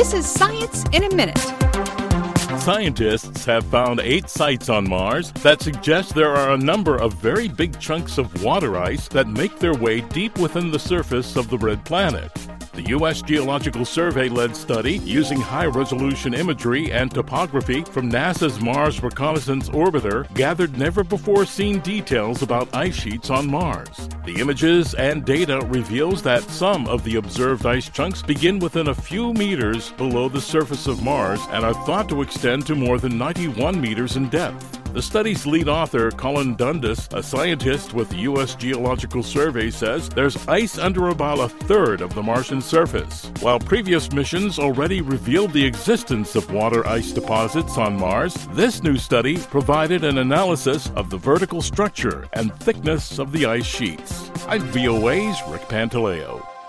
This is Science in a Minute. Scientists have found 8 sites on Mars that suggest there are a number of very big chunks of water ice that make their way deep within the surface of the red planet. The U.S. Geological Survey-led study, using high-resolution imagery and topography from NASA's Mars Reconnaissance Orbiter, gathered never-before-seen details about ice sheets on Mars. The images and data reveals that some of the observed ice chunks begin within a few meters below the surface of Mars and are thought to extend to more than 91 meters in depth. The study's lead author, Colin Dundas, a scientist with the U.S. Geological Survey, says there's ice under about a third of the Martian surface. While previous missions already revealed the existence of water ice deposits on Mars, this new study provided an analysis of the vertical structure and thickness of the ice sheets. I'm VOA's Rick Pantaleo.